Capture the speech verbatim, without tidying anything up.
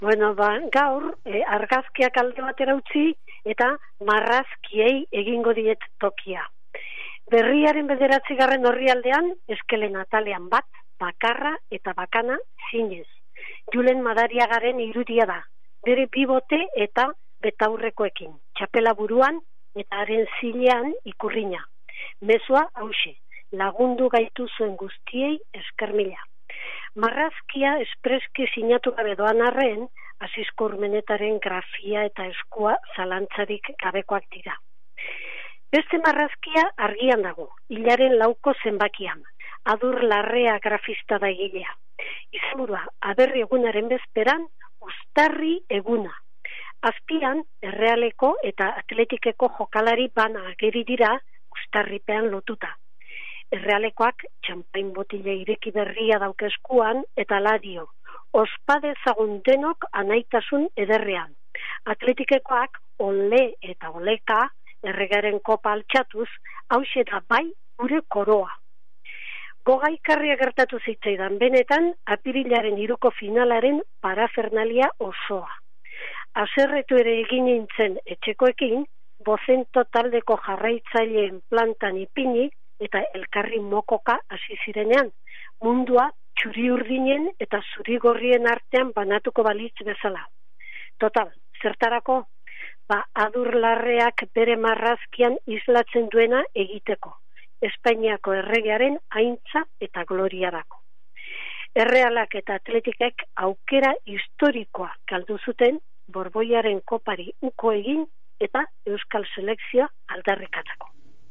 Bueno, ba, gaur, eh, argazkiak alde batera utzi eta marrazkiei egingo diet tokia. Berriaren bederatzigarren orrialdean, eskelen atalean bat, bakarra eta bakana zinez. Julen Madariagaren irudia da, bere bibote eta betaurrekoekin, txapela buruan eta haren zilean ikurrina. Mezua hause, lagundu gaitu zuen guztiei esker mila. Marrazkia espreski sinatu gabe doan arren, Asisko Urmenetaren grafia eta eskua zalantzarik gabekoak dira. Beste marrazkia argian dago, hilaren lauko zenbakian, Adur Larrea grafista da egilea. Izenburua, aberri egunaren bezperan, uztarri eguna. Azpian, Errealeko eta Atletikeko jokalari bana ageri dira uztarripean lotuta. Errealekoak txampain botile ireki berria daukezkuan eta ladio, ospade zagun denok anaitasun ederrean. Atletikekoak ole eta oleka erregaren kopa altxatuz, hause da bai gure koroa. Gogaikarria gertatu zitzaidan benetan, apirilaren iruko finalaren parafernalia osoa. Aserretu ere egin nintzen etxekoekin, bozento taldeko jarraitzaileen plantan ipini eta elkarri mokoka hasi zirenean, mundua txuri urdinen eta zuri gorrien artean banatuko balitz bezala. Total, zertarako? Ba, Adur Larreak bere marrazkian islatzen duena egiteko, Espainiako erregearen aintza eta gloriarako. Errealak eta Atletikek aukera historikoa galdu zuten Borboiaren kopari uko egin eta Euskal Selekzioa aldarrikatako.